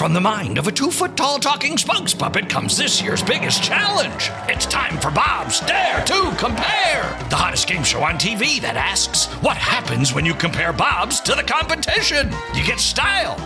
From the mind of a 2-foot-tall talking spokes puppet comes this year's biggest challenge. It's time for Bob's Dare to Compare, the hottest game show on TV that asks, what happens when you compare Bob's to the competition? You get style.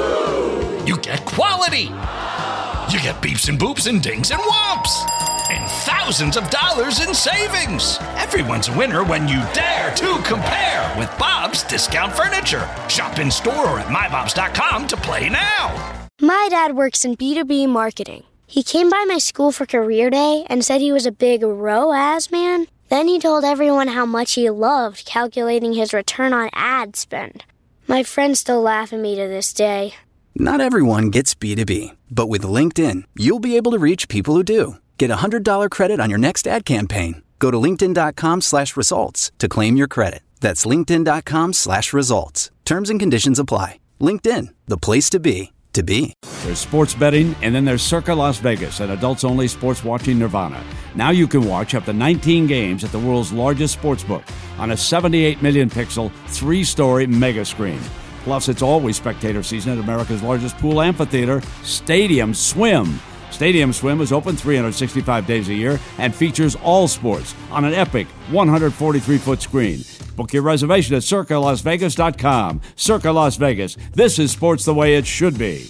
You get quality. You get beeps and boops and dings and whomps. And thousands of dollars in savings. Everyone's a winner when you dare to compare with Bob's Discount Furniture. Shop in store or at mybobs.com to play now. My dad works in B2B marketing. He came by my school for career day and said he was a big ROAS man. Then he told everyone how much he loved calculating his return on ad spend. My friends still laugh at me to this day. Not everyone gets B2B, but with LinkedIn, you'll be able to reach people who do. Get a $100 credit on your next ad campaign. Go to linkedin.com/results to claim your credit. That's linkedin.com/results. Terms and conditions apply. LinkedIn, the place to be. There's sports betting, and then there's Circa Las Vegas, an adults-only sports watching nirvana. Now you can watch up to 19 games at the world's largest sportsbook on a 78 million pixel, 3-story mega screen. Plus, it's always spectator season at America's largest pool amphitheater, Stadium Swim. Stadium Swim is open 365 days a year and features all sports on an epic 143-foot screen. Book your reservation at CircaLasVegas.com. Circa Las Vegas. This is sports the way it should be.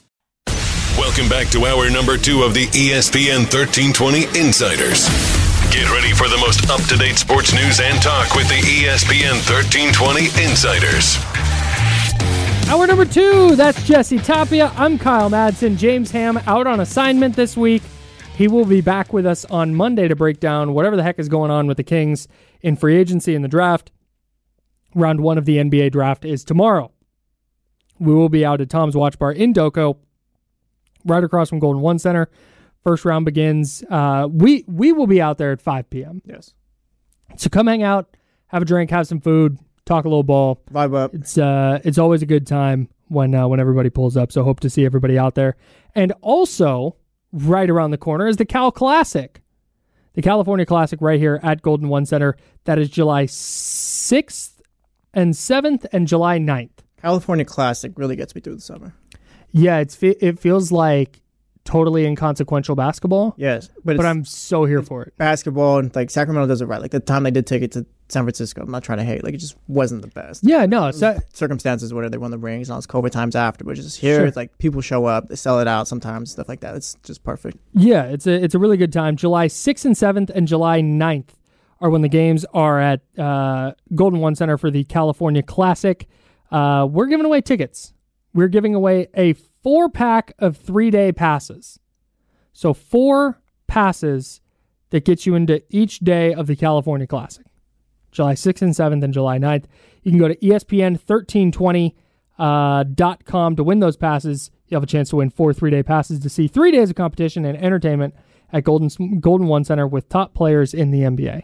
Welcome back to hour number 2 of the ESPN 1320 Insiders. Get ready for the most up-to-date sports news and talk with the ESPN 1320 Insiders. Hour number 2, that's Jesse Tapia. I'm Kyle Madsen. James Ham out on assignment this week. He will be back with us on Monday to break down whatever the heck is going on with the Kings in free agency and the draft. Round 1 of the NBA draft is tomorrow. We will be out at Tom's Watch Bar in Doco, right across from Golden One Center. First round begins. We will be out there at 5 p.m. Yes. So come hang out, have a drink, have some food, talk a little ball. Vibe up. It's always a good time when everybody pulls up. So hope to see everybody out there. And also, right around the corner is the Cal Classic. The California Classic right here at Golden One Center. That is July 6th and 7th and July 9th. California Classic really gets me through the summer. Yeah, it feels like totally inconsequential basketball. Yes. But I'm so here for it. Basketball, and like Sacramento does it right. Like the time they did take it to San Francisco, I'm not trying to hate. Like it just wasn't the best. Yeah, no. Circumstances where they won the rings and all this COVID times after, but just here, It's like people show up, they sell it out sometimes, stuff like that. It's just perfect. Yeah, it's a really good time. July 6th and 7th and July 9th are when the games are at Golden One Center for the California Classic. We're giving away tickets. We're giving away a 4-pack of 3-day passes. So 4 passes that get you into each day of the California Classic. July 6th and 7th and July 9th. You can go to ESPN1320.com to win those passes. You have a chance to win 4 3-day passes to see 3 days of competition and entertainment at Golden One Center with top players in the NBA.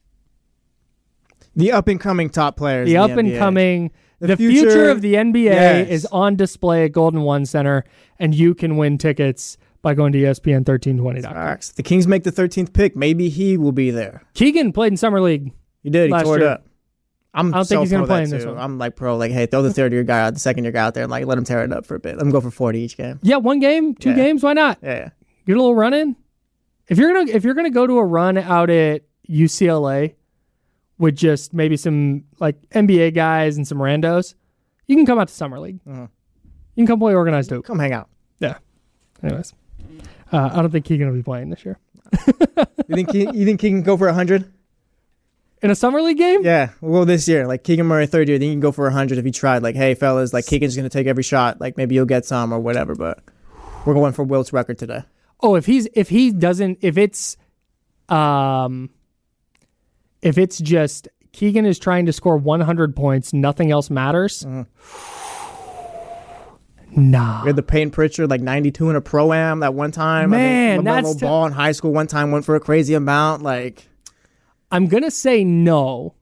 The up-and-coming top players. The up-and-coming... The future of the NBA is on display at Golden One Center, and you can win tickets by going to ESPN1320.com. The Kings make the 13th pick. Maybe he will be there. Keegan played in Summer League. He did. He tore it up. I don't think he's going to play in this one. I'm like pro. Like, hey, throw the third-year guy out, the second-year guy out there, and like let him tear it up for a bit. Let him go for 40 each game. Yeah, 1 game, 2 games. Why not? Yeah. Get a little run in. If you're gonna go to a run out at UCLA with just maybe some like NBA guys and some randos, you can come out to Summer League. You can come play organized hoop. Come hang out. Yeah. Anyways, I don't think Keegan will be playing this year. You think Keegan can go for 100 in a Summer League game? Yeah. Well, this year, like Keegan Murray, third year, then you can go for 100 if he tried. Like, hey, fellas, like Keegan's going to take every shot. Like maybe you'll get some or whatever. But we're going for Wilt's record today. Oh, if it's just Keegan is trying to score 100 points, nothing else matters. Nah. We had the Peyton Pritchard, like 92 in a Pro-Am that one time. Man, that's Ball in high school one time went for a crazy amount. Like, I'm going to say no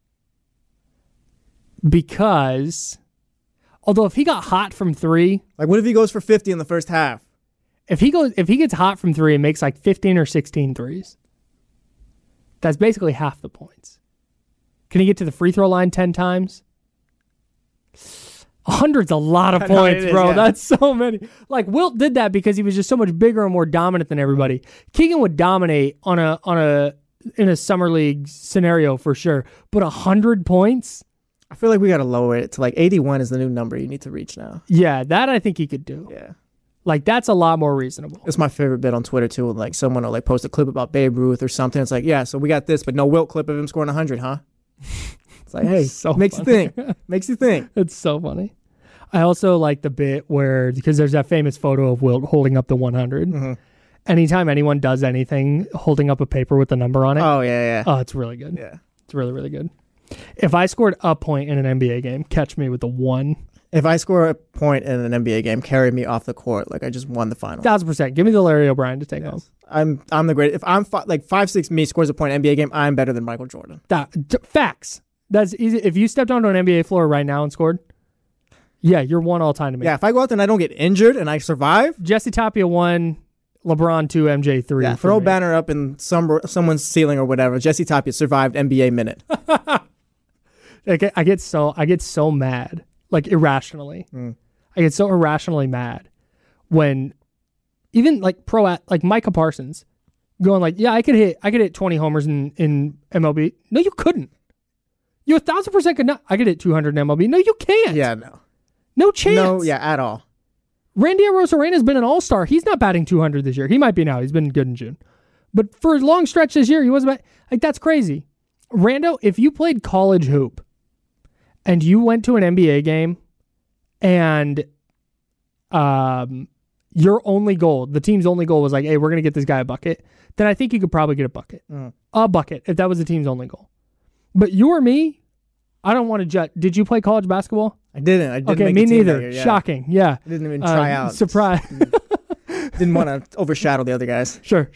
because, although if he got hot from 3. Like, what if he goes for 50 in the first half? If he gets hot from 3 and makes like 15 or 16 threes, that's basically half the points. Can he get to the free throw line 10 times? 100's a lot of I know points, it is, bro. yeah. That's so many. Like Wilt did that because he was just so much bigger and more dominant than everybody. Keegan would dominate in a summer league scenario for sure, but 100 points. I feel like we got to lower it to like 81 is the new number you need to reach now. Yeah, that I think he could do. Yeah. Like that's a lot more reasonable. It's my favorite bit on Twitter too. Like someone will like post a clip about Babe Ruth or something. It's like, yeah, so we got this, but no Wilt clip of him scoring 100, huh? It's like, hey, So makes funny. you think. Makes you think. It's so funny. I also like the bit where, because there's that famous photo of Wilt holding up the 100. Mm-hmm. Anytime anyone does anything, holding up a paper with the number on it. Oh, yeah. Oh, it's really good. Yeah. It's really, really good. If I scored a point in an NBA game, catch me with the 1. If I score a point in an NBA game, carry me off the court like I just won the final. 1,000%. Give me the Larry O'Brien to take home. I'm the greatest. If I'm like 5'6", me scores a point in an NBA game, I'm better than Michael Jordan. Facts. That's easy. If you stepped onto an NBA floor right now and scored, yeah, you're 1 all time to me. Yeah, if I go out there and I don't get injured and I survive, Jesse Tapia 1, LeBron 2, MJ 3. yeah, throw a banner up in someone's ceiling or whatever. Jesse Tapia survived NBA minute. I get so mad, like irrationally. I get so irrationally mad when even like like Micah Parsons going like, yeah, I could hit 20 homers in MLB. No, you couldn't. You 1,000% could not. I could hit 200 in MLB. No, you can't. Yeah, no. No chance. No, yeah, at all. Randy Arozarena has been an all-star. He's not batting 200 this year. He might be now. He's been good in June. But for a long stretch this year, he wasn't. Like, that's crazy. Rando, if you played college hoop and you went to an NBA game and your only goal, the team's only goal was like, hey, we're going to get this guy a bucket, then I think you could probably get a bucket. A bucket, if that was the team's only goal. But you or me, I don't want to judge. Did you play college basketball? I didn't. Okay, make me the team neither. that year, yeah. Shocking. Yeah. I didn't even try out. Surprise. Didn't want to overshadow the other guys. Sure.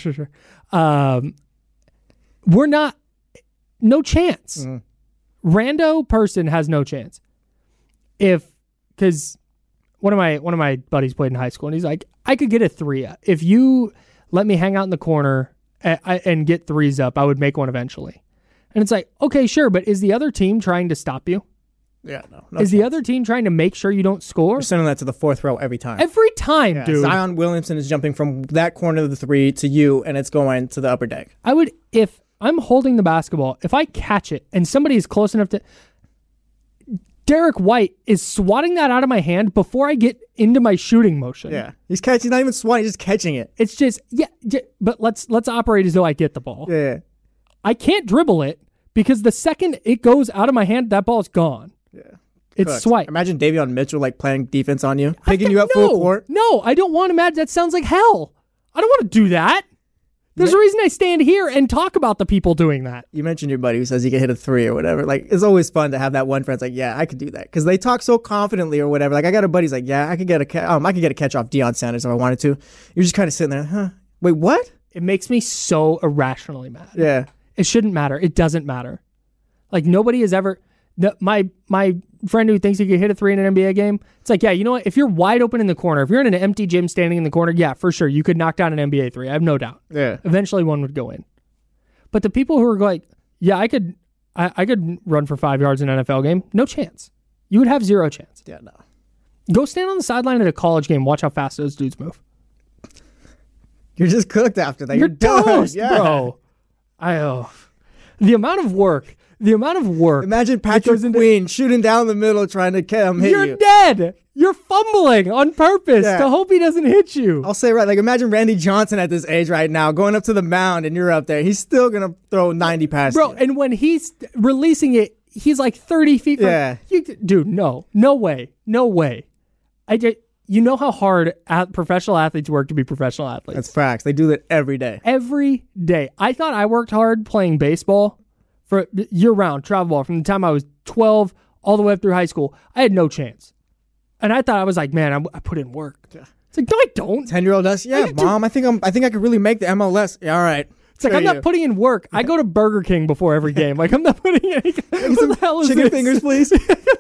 We're not. No chance. Rando person has no chance. Because one of my buddies played in high school, and he's like, I could get a 3 if you let me hang out in the corner and get 3s up. I would make one eventually. And it's like, okay, sure, but is the other team trying to stop you? Yeah, no. Is the other team trying to make sure you don't score? We're sending that to the 4th row every time. Every time, Yeah, dude. Zion Williamson is jumping from that corner of the 3 to you, and it's going to the upper deck. I would, if I'm holding the basketball, if I catch it and somebody is close enough to... Derek White is swatting that out of my hand before I get into my shooting motion. Yeah, he's not even swatting, he's just catching it. It's just, but let's operate as though I get the ball. Yeah. I can't dribble it because the second it goes out of my hand, that ball's gone. Yeah. It's Cooked. swipe. Imagine Davion Mitchell like playing defense on you, picking you up full court. No, I don't want to imagine. That sounds like hell. I don't want to do that. There's a reason I stand here and talk about the people doing that. You mentioned your buddy who says he can hit a 3 or whatever. Like, it's always fun to have that one friend's like, yeah, I could do that. Because they talk so confidently or whatever. Like, I got a buddy's like, yeah, I could get a catch off Deion Sanders if I wanted to. You're just kind of sitting there, huh? Wait, what? It makes me so irrationally mad. Yeah. It shouldn't matter. It doesn't matter. Like, nobody has ever... My friend who thinks he could hit a 3 in an NBA game, it's like, yeah, you know what? If you're wide open in the corner, if you're in an empty gym standing in the corner, yeah, for sure, you could knock down an NBA 3. I have no doubt. Yeah. Eventually one would go in. But the people who are like, yeah, I could run for 5 yards in an NFL game, no chance. You would have 0 chance. Yeah, no. Go stand on the sideline at a college game. Watch how fast those dudes move. You're just cooked after that. You're done, toast, yeah. bro. The amount of work. Imagine Patrick Queen shooting down the middle trying to hit You're you. dead. You're fumbling on purpose Yeah. to hope he doesn't hit you. I'll say right, like imagine Randy Johnson at this age right now going up to the mound and you're up there. He's still going to throw 90 past Bro, you. and when he's releasing it, he's like 30 feet from Yeah. Dude, no way. You know how hard professional athletes work to be professional athletes. That's facts. They do that every day. Every day. I thought I worked hard playing baseball for year-round, travel ball, from the time I was 12 all the way up through high school. I had no chance. And I thought I was like, man, I put in work. It's like, no, I don't. 10-year-old us, yeah, Mom, I think I could really make the MLS. Yeah, all right. It's like, I'm not putting in work. I go to Burger King before every game. Like, I'm not putting any... What the hell is chicken this? fingers, please.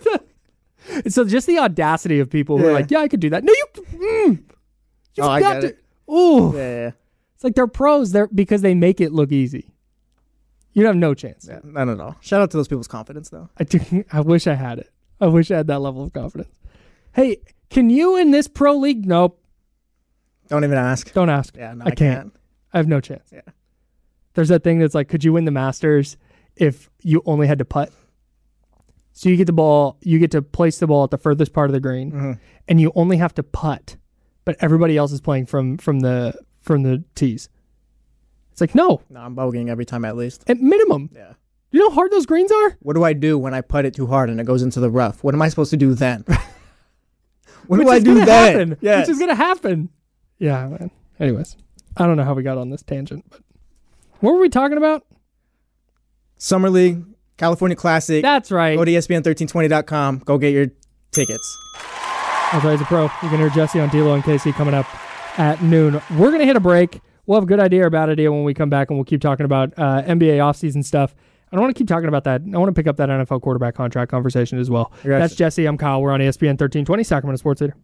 So just the audacity of people who are like, yeah, I could do that. No, you've I got get to... it. Ooh. Yeah. It's like they're pros because they make it look easy. You have no chance. Yeah, not at all. Shout out to those people's confidence, though. I wish I had it. I wish I had that level of confidence. Hey, can you in this pro league? Nope. Don't even ask. Don't ask. Yeah, no, I can't. I have no chance. Yeah. There's that thing that's like, could you win the Masters if you only had to putt? So you get the ball, you get to place the ball at the furthest part of the green, and you only have to putt, but everybody else is playing from the tees. It's like, no. No, I'm bogeying every time at least. At minimum. Yeah. You know how hard those greens are? What do I do when I putt it too hard and it goes into the rough? What am I supposed to do then? What Which do I is do gonna then? happen. Yes. Which is going to happen. Yeah, man. Anyways, I don't know how we got on this tangent, but what were we talking about? Summer League, California Classic. That's right. Go to ESPN1320.com. Go get your tickets. That's right, as a pro. You can hear Jesse on D-Lo and KC coming up at noon. We're going to hit a break. We'll have a good idea or bad idea when we come back, and we'll keep talking about NBA offseason stuff. I don't want to keep talking about that. I want to pick up that NFL quarterback contract conversation as well. Gotcha. That's Jesse. I'm Kyle. We're on ESPN 1320, Sacramento Sports Leader.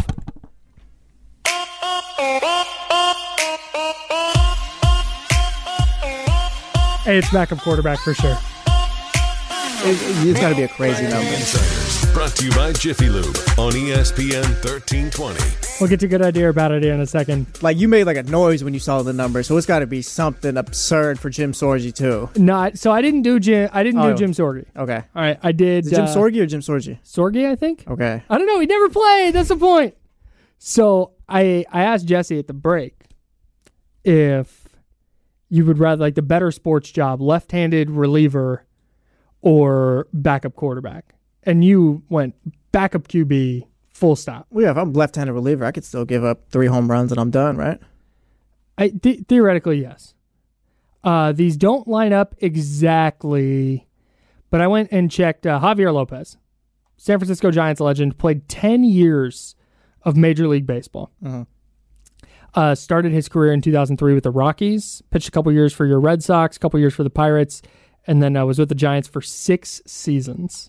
Hey, it's backup quarterback for sure. It's got to be a crazy number. Insiders, brought to you by Jiffy Lube on ESPN 1320. We'll get to good idea or bad idea in a second. Like, you made like a noise when you saw the number, so it's got to be something absurd for Jim Sorgi too. No, so I didn't do Jim. I didn't do Jim Sorgi. Okay. All right, I did. Is it Jim Sorgi or Jim Sorgi? Sorgi, I think. Okay. I don't know. He never played. That's the point. So I asked Jesse at the break if you would rather like the better sports job, left-handed reliever or backup quarterback, and you went backup QB. Full stop. Well, yeah, if I'm left-handed reliever, I could still give up 3 home runs and I'm done, right? Theoretically, yes. These don't line up exactly, but I went and checked Javier Lopez, San Francisco Giants legend, played 10 years of Major League Baseball. Started his career in 2003 with the Rockies, pitched a couple years for your Red Sox, a couple years for the Pirates, and then was with the Giants for 6 seasons.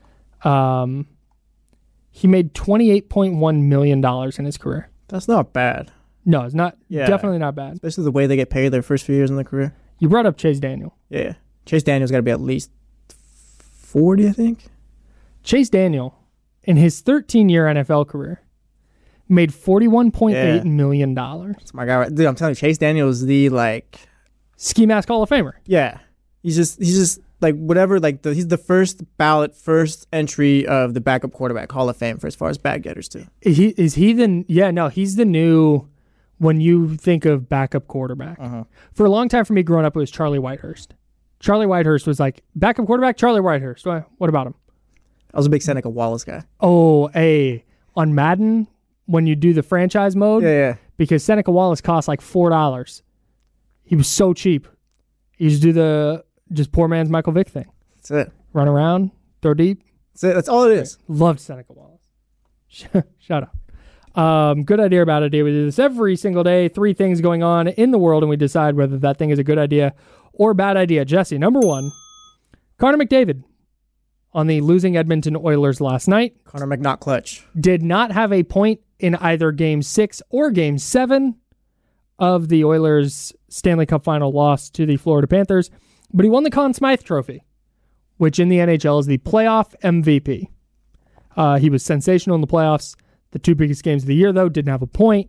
He made $28.1 million in his career. That's not bad. No, it's not. Yeah. Definitely not bad. Especially the way they get paid their first few years in their career. You brought up Chase Daniel. Yeah. Chase Daniel's got to be at least 40, I think. Chase Daniel, in his 13-year NFL career, made $41.8 million. That's my guy. Right. Dude, I'm telling you, Chase Daniel is the, Ski Mask Hall of Famer. Yeah. He's just like whatever, he's the first ballot, first entry of the backup quarterback Hall of Fame for as far as bad getters too. He's the new, when you think of backup quarterback. For a long time for me growing up, it was Charlie Whitehurst. Charlie Whitehurst was like, backup quarterback, Charlie Whitehurst. What about him? I was a big Seneca Wallace guy. Oh, on Madden, when you do the franchise mode, Yeah. because Seneca Wallace cost like $4. He was so cheap. He used to do the just poor man's Michael Vick thing. That's it. Run around, throw deep. That's it. That's all it is. Loved Seneca Wallace. Shut up. Good idea or bad idea. We do this every single day. 3 things going on in the world, and we decide whether that thing is a good idea or bad idea. Jesse, number 1, Connor McDavid on the losing Edmonton Oilers last night. Connor McNaught clutch. Did not have a point in either Game 6 or Game 7 of the Oilers' Stanley Cup final loss to the Florida Panthers. But he won the Conn Smythe Trophy, which in the NHL is the playoff MVP. He was sensational in the playoffs. The 2 biggest games of the year, though, didn't have a point.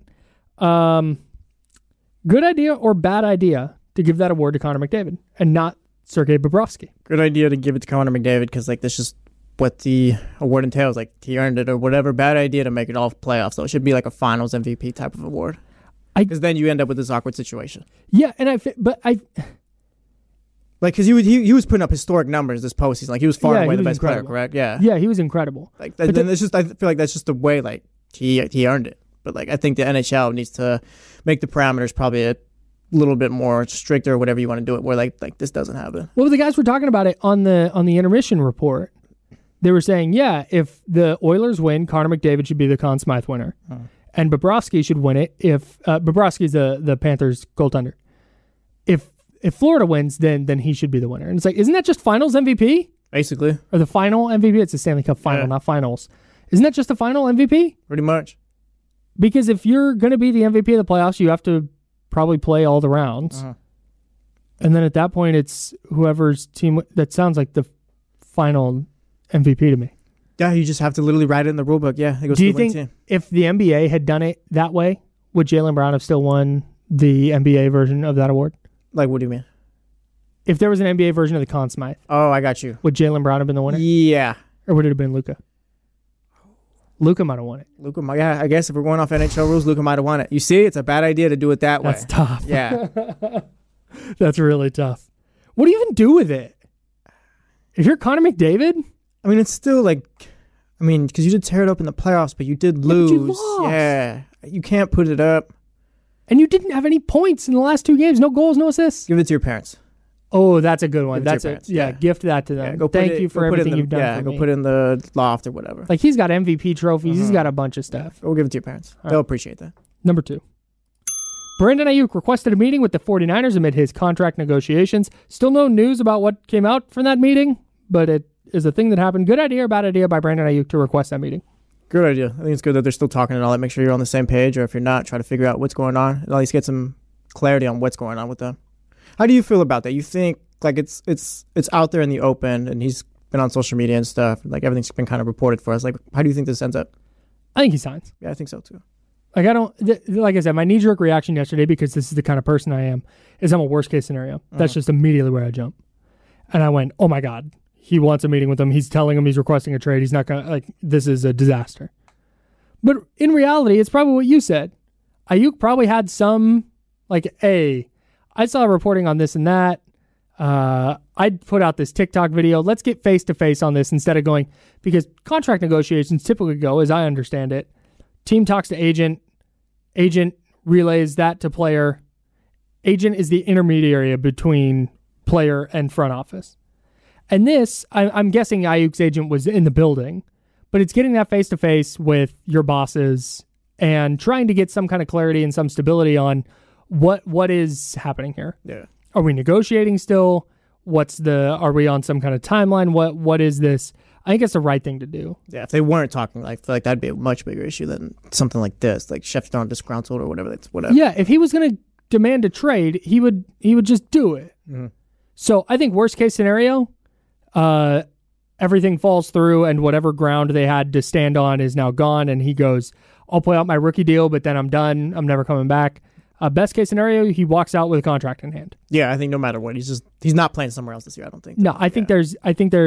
Good idea or bad idea to give that award to Connor McDavid and not Sergei Bobrovsky? Good idea to give it to Connor McDavid because that's just what the award entails. He earned it or whatever. Bad idea to make it all playoffs, though. It should be like a finals MVP type of award. Because then you end up with this awkward situation. Yeah, because he was putting up historic numbers this postseason. He was far and away the best player, correct? Yeah. Yeah, he was incredible. Then it's just, I feel like that's just the way he earned it. But I think the NHL needs to make the parameters probably a little bit more stricter, or whatever you want to do it, where this doesn't happen. Well, the guys were talking about it on the intermission report. They were saying, yeah, if the Oilers win, Connor McDavid should be the Conn Smythe winner, and Bobrovsky should win it if Bobrovsky's the Panthers goaltender. If Florida wins, then he should be the winner. And it's isn't that just Finals MVP? Basically. Or the final MVP? It's the Stanley Cup final, not Finals. Isn't that just the final MVP? Pretty much. Because if you're going to be the MVP of the playoffs, you have to probably play all the rounds. And then at that point, it's whoever's team. That sounds like the final MVP to me. Yeah, you just have to literally write it in the rule book. Yeah, it goes Do to you the winning think team. if the NBA had done it that way, would Jaylen Brown have still won the NBA version of that award? Like, what do you mean? If there was an NBA version of the Conn Smythe, Oh, I got you. would Jaylen Brown have been the winner? Yeah. Or would it have been Luka? Luka might have won it. Luka, yeah, I guess if we're going off NHL rules, Luka might have won it. You see, it's a bad idea to do it that way. That's tough. Yeah. That's really tough. What do you even do with it? If you're Connor McDavid? I mean, it's still like, because you did tear it up in the playoffs, but you did lose. but you lost. Yeah. You can't put it up. And you didn't have any points in the last 2 games. No goals, no assists. Give it to your parents. Oh, that's a good one. Give it to That's your a parents, yeah, yeah. gift that to them. Yeah, go put Thank it- you for go put it in everything the- you've done Yeah, for go me. put it in the loft or whatever. Like, he's got MVP trophies. He's got a bunch of stuff. Go give it to your parents. They'll appreciate that. Number 2. Brandon Ayuk requested a meeting with the 49ers amid his contract negotiations. Still no news about what came out from that meeting, but it is a thing that happened. Good idea or bad idea by Brandon Ayuk to request that meeting? Good idea. I think it's good that they're still talking and all that. Make sure you're on the same page, or if you're not, try to figure out what's going on. At least get some clarity on what's going on with them. How do you feel about that? You think like it's out there in the open, and he's been on social media and stuff. Like everything's been kind of reported for us. Like, how do you think this ends up? I think he signs. Yeah, I think so too. Like, like I said, my knee-jerk reaction yesterday, because this is the kind of person I am, is I'm a worst-case scenario. That's just immediately where I jump. And I went, oh my God, he wants a meeting with him. He's telling him he's requesting a trade. He's not going to, like, this is a disaster. But in reality, it's probably what you said. Ayuk probably had some, like, I saw reporting on this and that. I'd put out this TikTok video. Let's get face-to-face on this instead of going, because contract negotiations typically go, as I understand it, team talks to agent relays that to player. Agent is the intermediary between player and front office. And this, I'm guessing Ayuk's agent was in the building, but it's getting that face-to-face with your bosses and trying to get some kind of clarity and some stability on what is happening here. Yeah. Are we negotiating still? Are we on some kind of timeline? What is this? I think it's the right thing to do. Yeah, if they weren't talking, I feel like that'd be a much bigger issue than something like this, like Sheffield disgruntled or whatever. That's whatever. Yeah, if he was going to demand a trade, he would just do it. Mm-hmm. So I think worst case scenario, everything falls through and whatever ground they had to stand on is now gone, and he goes, I'll play out my rookie deal, but then I'm done. I'm never coming back. Best case scenario, he walks out with a contract in hand. Yeah, I think no matter what, he's not playing somewhere else this year. I don't think. No, I think there's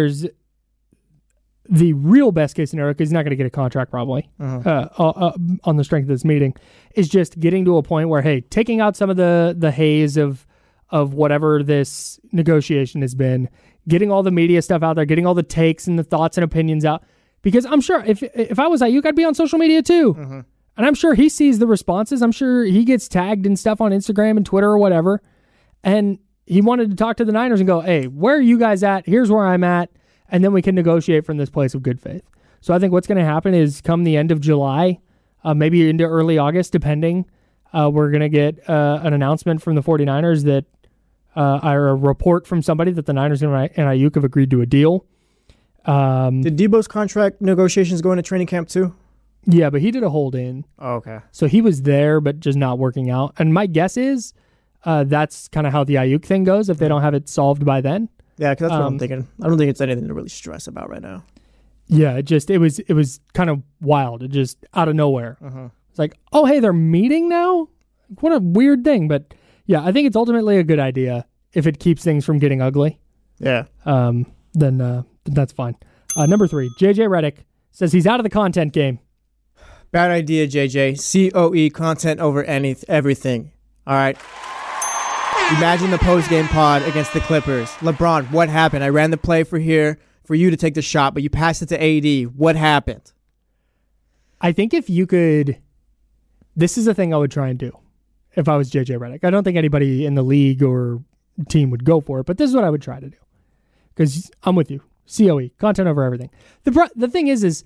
the real best case scenario, because he's not going to get a contract probably on the strength of this meeting, is just getting to a point where, hey, taking out some of the haze of whatever this negotiation has been, getting all the media stuff out there, getting all the takes and the thoughts and opinions out. Because I'm sure if I was Ayuk, I'd be on social media too. Mm-hmm. And I'm sure he sees the responses. I'm sure he gets tagged and stuff on Instagram and Twitter or whatever. And he wanted to talk to the Niners and go, hey, where are you guys at? Here's where I'm at. And then we can negotiate from this place of good faith. So I think what's going to happen is come the end of July, maybe into early August, depending, we're going to get an announcement from the 49ers that, or a report from somebody that the Niners and Ayuk have agreed to a deal. Did Debo's contract negotiations go into training camp too? Yeah, but he did a hold in. Oh, okay. So he was there, but just not working out. And my guess is that's kind of how the Ayuk thing goes if they don't have it solved by then. Yeah, because that's what I'm thinking. I don't think it's anything to really stress about right now. Yeah, it was kind of wild. It just out of nowhere. It's like, oh, hey, they're meeting now? What a weird thing. But yeah, I think it's ultimately a good idea if it keeps things from getting ugly. Yeah. Then that's fine. Number 3, JJ Redick says he's out of the content game. Bad idea, JJ. COE, content over everything. All right. Imagine the post-game pod against the Clippers. LeBron, what happened? I ran the play for you to take the shot, but you passed it to AD. What happened? I think if you could, this is a thing I would try and do if I was JJ Redick. I don't think anybody in the league or team would go for it, but this is what I would try to do. Because I'm with you. COE, content over everything. The thing is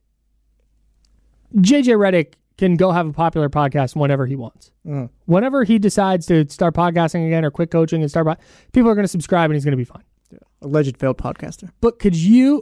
JJ Redick can go have a popular podcast whenever he wants. Whenever he decides to start podcasting again or quit coaching and start, people are going to subscribe and he's going to be fine. Yeah. Alleged failed podcaster. But could you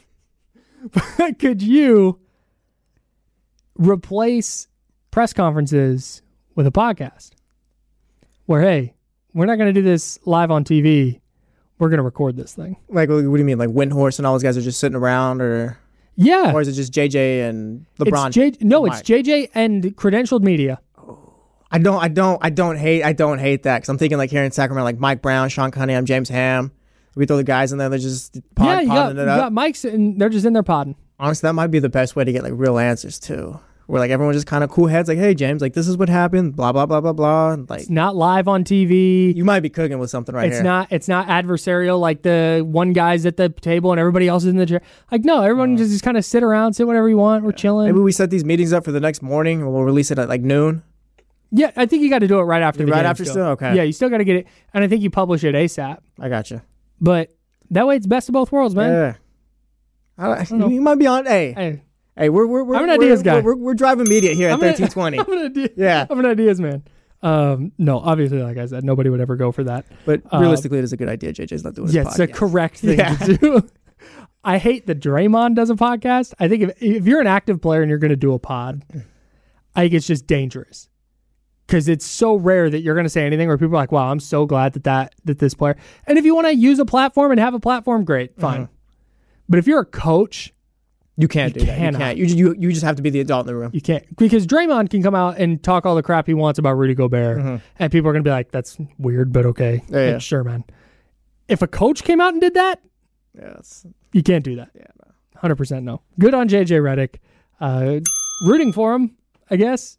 replace press conferences with a podcast where, hey, we're not going to do this live on TV. We're going to record this thing. Like, what do you mean? Like Windhorse and all those guys are just sitting around, or? Yeah. Or is it just JJ and LeBron? It's JJ and credentialed media. I don't hate that because I'm thinking like here in Sacramento, like Mike Brown, Sean Cunningham, James Ham. We throw the guys in there, they're just podding it up. You got mics and they're just in there podding. Honestly, that might be the best way to get like real answers too. Where like everyone's just kind of cool heads, like, hey James, like this is what happened, blah blah blah blah blah. And, like it's not live on TV. You might be cooking with something right here. It's not adversarial like the one guy's at the table and everybody else is in the chair. Like no, everyone just kind of sit around, sit whatever you want. We're chilling. Maybe we set these meetings up for the next morning and we'll release it at like noon. Yeah, I think you got to do it right after the game. Right after still? Okay. Yeah, you still got to get it. And I think you publish it ASAP. I got you. But that way it's best of both worlds, man. Yeah. You might be on. Hey, we're I'm an ideas guy. We're driving media here at 1320. I'm an ideas man. No, obviously, like I said, nobody would ever go for that. But realistically, it is a good idea. JJ's not doing his podcast. It's a correct thing to do. I hate that Draymond does a podcast. I think if you're an active player and you're going to do a pod, I think it's just dangerous. Because it's so rare that you're going to say anything where people are like, wow, I'm so glad that this player. And if you want to use a platform and have a platform, great, fine. But if you're a coach, you can't do that. You can't. You just have to be the adult in the room. You can't. Because Draymond can come out and talk all the crap he wants about Rudy Gobert. And people are going to be like, that's weird, but okay. Yeah. Sure, man. If a coach came out and did that, you can't do that. Yeah, no. 100% no. Good on JJ Redick. Rooting for him, I guess.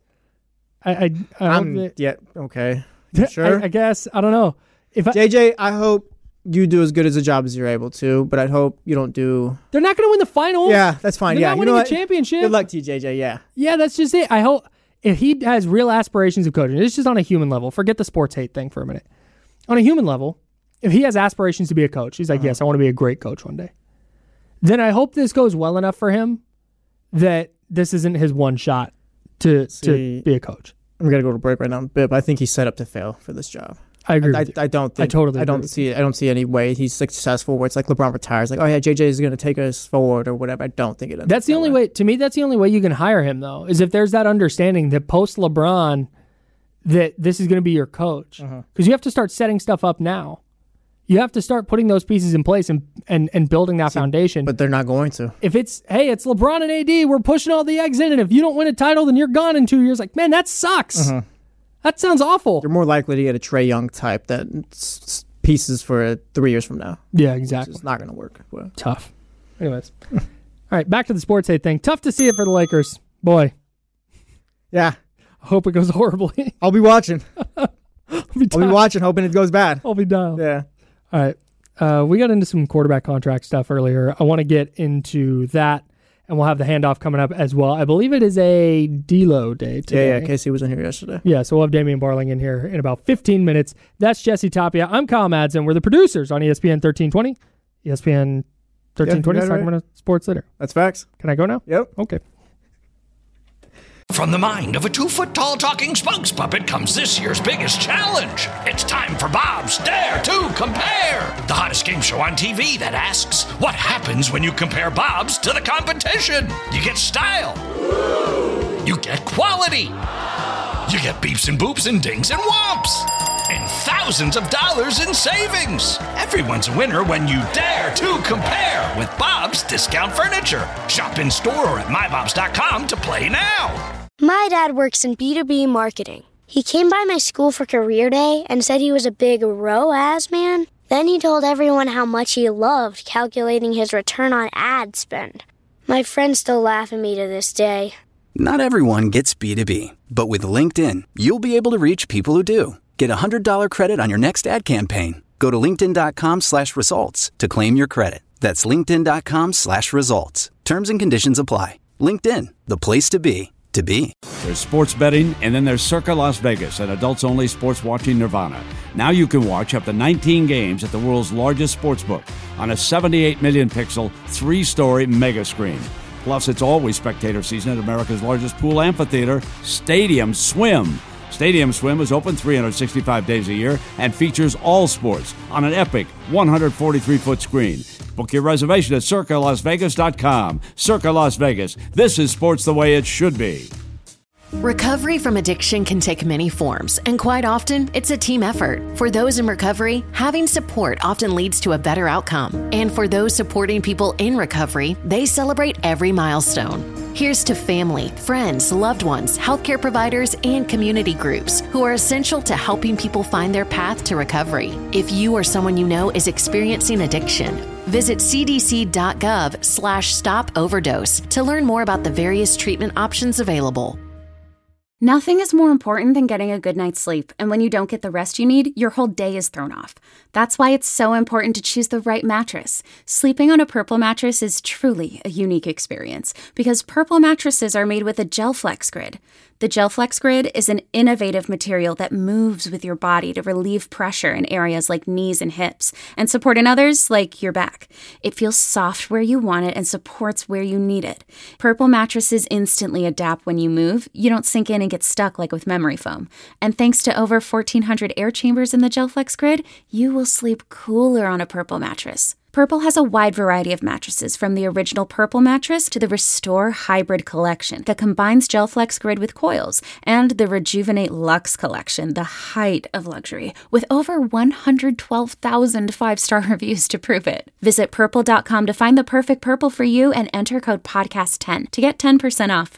Okay. Sure. I guess. I don't know. JJ, I hope you do as good as a job as you're able to, but I'd hope you don't do. They're not going to win the finals. Yeah, that's fine. They're not winning the championship. Good luck to you, JJ. Yeah. Yeah, that's just it. I hope if he has real aspirations of coaching, it's just on a human level. Forget the sports hate thing for a minute. On a human level, if he has aspirations to be a coach, he's like, yes, I want to be a great coach one day. Then I hope this goes well enough for him that this isn't his one shot to be a coach. I'm gonna go to break right now, Bib. I think he's set up to fail for this job. I agree. I don't see any way he's successful where it's like LeBron retires, like, oh yeah, JJ is gonna take us forward or whatever. I don't think it is. That's the only way. To me, that's the only way you can hire him though, is if there's that understanding that post LeBron that this is gonna be your coach, because you have to start setting stuff up now. You have to start putting those pieces in place and building that foundation. But they're not going to. If it's LeBron and AD, we're pushing all the eggs in, and if you don't win a title, then you're gone in 2 years. Like, man, that sucks. That sounds awful. You're more likely to get a Trae Young type that pieces for 3 years from now. Yeah, exactly. It's not going to work. Well. Tough. Anyways. All right, back to the sports hate thing. Tough to see it for the Lakers. Boy. Yeah. I hope it goes horribly. I'll be watching. I'll be watching, hoping it goes bad. I'll be dialed. Yeah. All right. We got into some quarterback contract stuff earlier. I want to get into that, and we'll have the handoff coming up as well. I believe it is a D'Lo day today. Yeah, Casey was in here yesterday. Yeah, so we'll have Damian Barling in here in about 15 minutes. That's Jesse Tapia. I'm Kyle Madsen. We're the producers on ESPN 1320. ESPN 1320, Sacramento Sports Leader. That's facts. Can I go now? Yep. Okay. From the mind of a 2-foot-tall talking spokes puppet comes this year's biggest challenge. It's time for Bob's Dare to Compare, the hottest game show on TV that asks, what happens when you compare Bob's to the competition? You get style. You get quality. You get beeps and boops and dings and whomps. And thousands of dollars in savings. Everyone's a winner when you dare to compare with Bob's Discount Furniture. Shop in store or at mybobs.com to play now. My dad works in B2B marketing. He came by my school for career day and said he was a big ROAS man. Then he told everyone how much he loved calculating his return on ad spend. My friends still laugh at me to this day. Not everyone gets B2B, but with LinkedIn, you'll be able to reach people who do. Get a $100 credit on your next ad campaign. Go to linkedin.com/results to claim your credit. That's linkedin.com/results. Terms and conditions apply. LinkedIn, the place to be. There's sports betting, and then there's Circa Las Vegas, an adults-only sports watching nirvana. Now you can watch up to 19 games at the world's largest sportsbook on a 78 million pixel, 3-story mega screen. Plus, it's always spectator season at America's largest pool amphitheater, Stadium Swim. Stadium Swim is open 365 days a year and features all sports on an epic 143-foot screen. Book your reservation at CircaLasVegas.com. Circa Las Vegas. This is sports the way it should be. Recovery from addiction can take many forms, and quite often, it's a team effort. For those in recovery, having support often leads to a better outcome. And for those supporting people in recovery, they celebrate every milestone. Here's to family, friends, loved ones, healthcare providers, and community groups who are essential to helping people find their path to recovery. If you or someone you know is experiencing addiction, visit cdc.gov/stop-overdose to learn more about the various treatment options available. Nothing is more important than getting a good night's sleep, and when you don't get the rest you need, your whole day is thrown off. That's why it's so important to choose the right mattress. Sleeping on a Purple mattress is truly a unique experience because Purple mattresses are made with a GelFlex Grid. The GelFlex Grid is an innovative material that moves with your body to relieve pressure in areas like knees and hips and support in others like your back. It feels soft where you want it and supports where you need it. Purple mattresses instantly adapt when you move. You don't sink in and get stuck like with memory foam. And thanks to over 1,400 air chambers in the GelFlex Grid, you will sleep cooler on a Purple mattress. Purple has a wide variety of mattresses, from the original Purple mattress to the Restore Hybrid collection that combines GelFlex Grid with coils, and the Rejuvenate Luxe collection, the height of luxury, with over 112,000 five-star reviews to prove it. Visit Purple.com to find the perfect Purple for you and enter code PODCAST10 to get 10% off.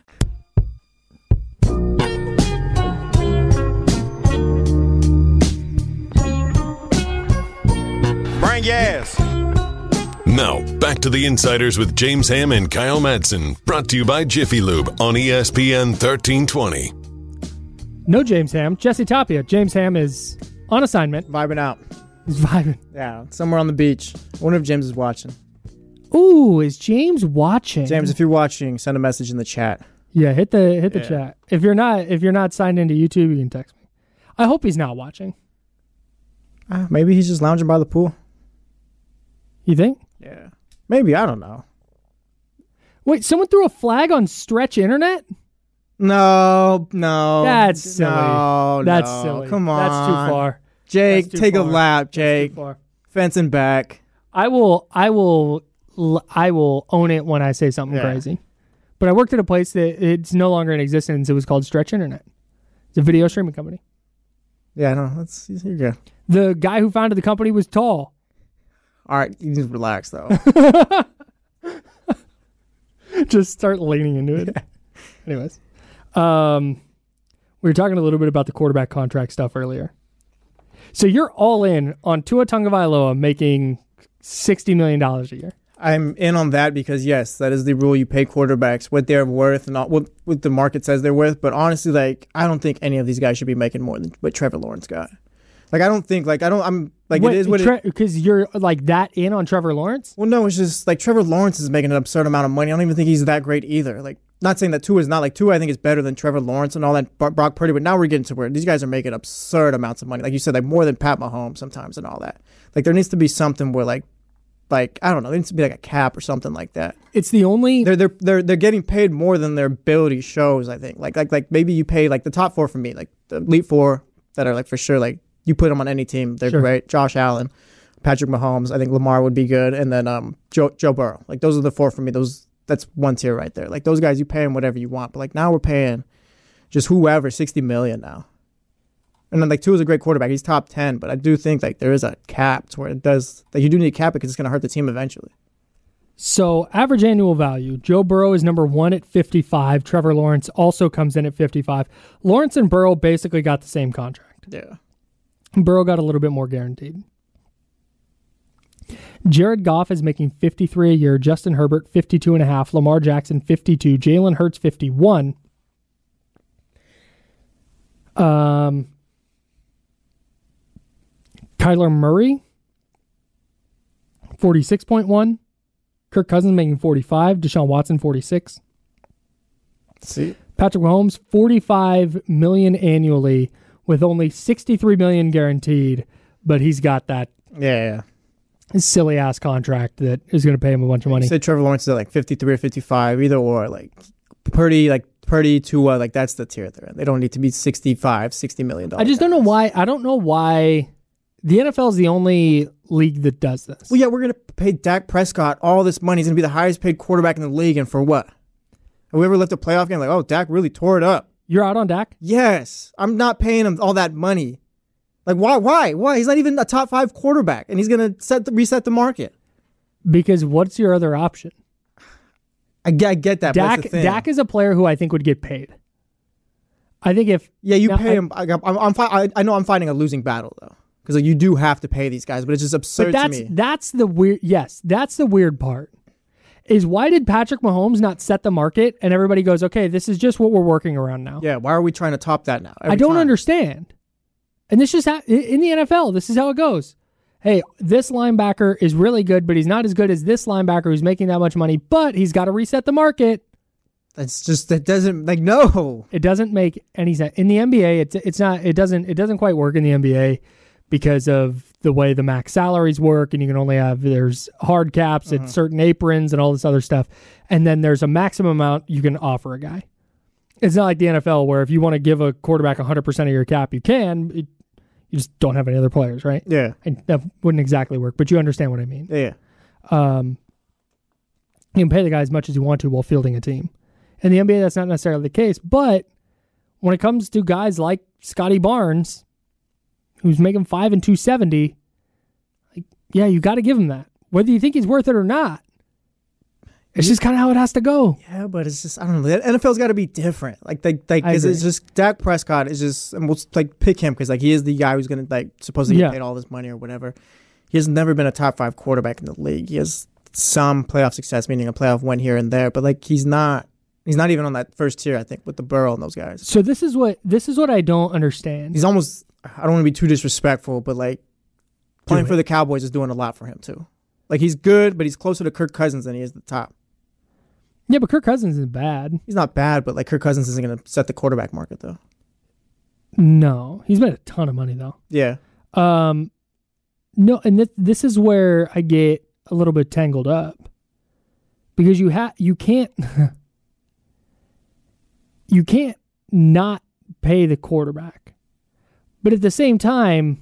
Bring your ass. Now, back to the Insiders with James Ham and Kyle Madsen, brought to you by Jiffy Lube on ESPN 1320. No James Ham, Jesse Tapia. James Ham is on assignment. Vibing out. He's vibing. Yeah, somewhere on the beach. I wonder if James is watching. Ooh, is James watching? James, if you're watching, send a message in the chat. Yeah, hit the chat. If you're not signed into YouTube, you can text me. I hope he's not watching. Maybe he's just lounging by the pool. You think? Yeah. Maybe, I don't know. Wait, someone threw a flag on Stretch Internet? No. That's silly. That's silly. Come on. That's too far. Jake, take a lap, Jake. Fencing back. I will own it when I say something crazy. But I worked at a place that it's no longer in existence. It was called Stretch Internet. It's a video streaming company. Yeah, no, you're good. The guy who founded the company was tall. All right, you need to relax, though. Just start leaning into it. Anyways. We were talking a little bit about the quarterback contract stuff earlier. So you're all in on Tua Tagovailoa making $60 million a year. I'm in on that because, yes, that is the rule. You pay quarterbacks what they're worth, not what the market says they're worth. But honestly, I don't think any of these guys should be making more than what Trevor Lawrence got. It is what because you're that in on Trevor Lawrence? Well, no, it's just Trevor Lawrence is making an absurd amount of money. I don't even think he's that great either. Not saying that Tua is not. Tua, I think, is better than Trevor Lawrence and all that, Brock Purdy. But now we're getting to where these guys are making absurd amounts of money. Like you said, more than Pat Mahomes sometimes and all that. There needs to be something where I don't know, there needs to be a cap or something like that. It's the only they're getting paid more than their ability shows. I think maybe you pay the top four for me, the elite four that are for sure you put them on any team, they're great. Josh Allen, Patrick Mahomes, I think Lamar would be good, and then Joe Burrow. Those are the four for me. That's one tier right there. Those guys, you pay them whatever you want, but now we're paying just whoever $60 million now. And then Tua is a great quarterback. He's top 10, but I do think there is a cap to where it does you do need to cap it because it's going to hurt the team eventually. So average annual value, Joe Burrow is number 1 at 55. Trevor Lawrence also comes in at 55. Lawrence and Burrow basically got the same contract. Yeah. Burrow got a little bit more guaranteed. Jared Goff is making $53 a year. Justin Herbert, $52.5. Lamar Jackson, $52. Jalen Hurts, $51. Kyler Murray, 46.1. Kirk Cousins making 45. Deshaun Watson, 46. See, Patrick Mahomes, $45 million annually with only $63 million guaranteed, but he's got that silly ass contract that is going to pay him a bunch of money. You said Trevor Lawrence is at 53 or 55, either or. Purdy, Tua, that's the tier they're in. They don't need to be $60 million. I just don't know why. I don't know why. The NFL is the only league that does this. Well, yeah, we're going to pay Dak Prescott all this money. He's going to be the highest paid quarterback in the league, and for what? Have we ever left a playoff game Dak really tore it up? You're out on Dak? Yes. I'm not paying him all that money. Like, why? He's not even a top 5 quarterback, and he's going to reset the market. Because what's your other option? I get that. Dak is a player who I think would get paid. I think if... Yeah, you pay him. I know I'm fighting a losing battle, though. Because you do have to pay these guys, but it's just absurd to me. That's the weird... Yes, that's the weird part. Is why did Patrick Mahomes not set the market and everybody goes, okay, this is just what we're working around now? Yeah, why are we trying to top that now? I don't understand. And this just in the NFL, this is how it goes. Hey, this linebacker is really good, but he's not as good as this linebacker who's making that much money, but he's got to reset the market. That doesn't, like, no. It doesn't make any sense. In the NBA, it doesn't quite work in the NBA because of the way the max salaries work, and you can only there's hard caps at certain aprons and all this other stuff. And then there's a maximum amount you can offer a guy. It's not like the NFL where if you want to give a quarterback 100% of your cap, you can. You just don't have any other players, right? Yeah. And that wouldn't exactly work, but you understand what I mean. Yeah. You can pay the guy as much as you want to while fielding a team. In the NBA, that's not necessarily the case, but when it comes to guys like Scotty Barnes, who's making $5 and $270, like, yeah, you got to give him that. Whether you think he's worth it or not. It's just kind of how it has to go. Yeah, but it's just, I don't know. The NFL's got to be different. Like, because it's just, Dak Prescott is just, and we'll pick him because, like, he is the guy who's going to, supposedly get paid all this money or whatever. He has never been a top 5 quarterback in the league. He has some playoff success, meaning a playoff win here and there, but, like, he's not even on that first tier, I think, with the Burrow and those guys. So this is what I don't understand. He's almost, I don't want to be too disrespectful, but, like, playing for the Cowboys is doing a lot for him, too. Like, he's good, but he's closer to Kirk Cousins than he is the top. Yeah, but Kirk Cousins isn't bad. He's not bad, but, like, Kirk Cousins isn't going to set the quarterback market, though. No. He's made a ton of money, though. Yeah. No, and this is where I get a little bit tangled up. Because you can't... you can't not pay the quarterback. But at the same time,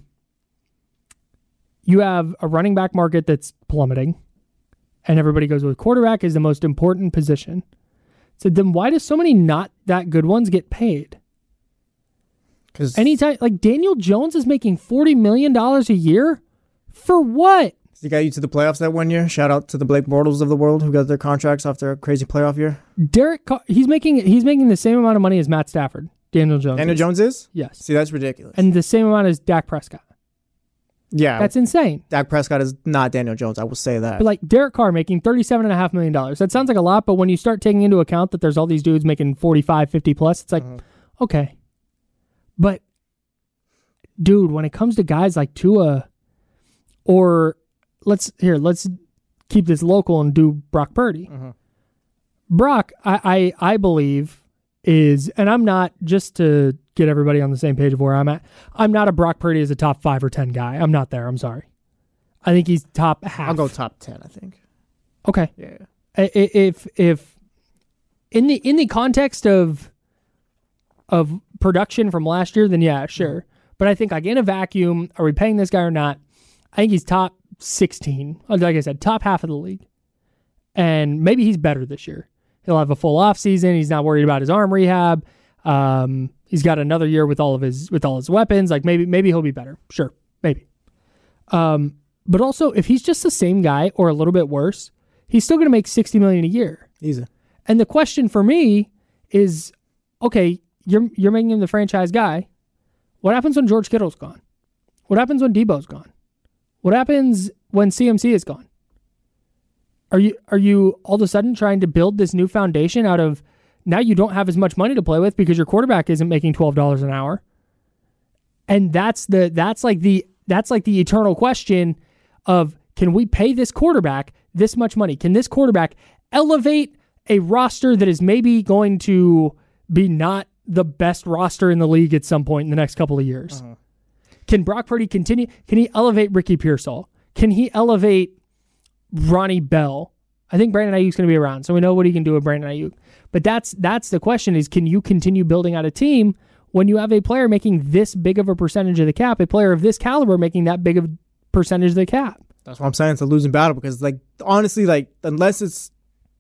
you have a running back market that's plummeting. And everybody goes, well, quarterback is the most important position. So then why do so many not that good ones get paid? Because anytime, like Daniel Jones is making $40 million a year? For what? He got you to the playoffs that one year. Shout out to the Blake Bortles of the world who got their contracts after a crazy playoff year. Derek Carr, he's making the same amount of money as Matt Stafford. Daniel Jones is? Yes. See, that's ridiculous. And the same amount as Dak Prescott. Yeah. That's insane. Dak Prescott is not Daniel Jones. I will say that. But like Derek Carr making $37.5 million. That sounds like a lot, but when you start taking into account that there's all these dudes making 45, 50 plus, it's like, okay. But, dude, when it comes to guys like Tua, or let's keep this local and do Brock Purdy. Brock, I believe, is, and I'm not, just to get everybody on the same page of where I'm at, I'm not a Brock Purdy as a top 5 or 10 guy. I'm not there. I'm sorry. I think he's top half. I'll go top 10, I think. Okay. Yeah. If in the context of production from last year, then yeah, sure. But I think like in a vacuum, are we paying this guy or not? I think he's top 16. Like I said, top half of the league. And maybe he's better this year. He'll have a full off season. He's not worried about his arm rehab. He's got another year with all his weapons. Like maybe he'll be better. Sure, maybe. But also, if he's just the same guy or a little bit worse, he's still going to make $60 million a year. Easy. And the question for me is, okay, you're making him the franchise guy. What happens when George Kittle's gone? What happens when Debo's gone? What happens when CMC is gone? Are you all of a sudden trying to build this new foundation out of now you don't have as much money to play with because your quarterback isn't making $12 an hour? And that's like the eternal question of, can we pay this quarterback this much money? Can this quarterback elevate a roster that is maybe going to be not the best roster in the league at some point in the next couple of years? Can Brock Purdy continue? Can he elevate Ricky Pearsall? Can he elevate Ronnie Bell? I think Brandon Ayuk's going to be around, so we know what he can do with Brandon Ayuk. But that's the question is, can you continue building out a team when you have a player making this big of a percentage of the cap, a player of this caliber making that big of a percentage of the cap? That's what I'm saying. It's a losing battle because, like, honestly, like, unless it's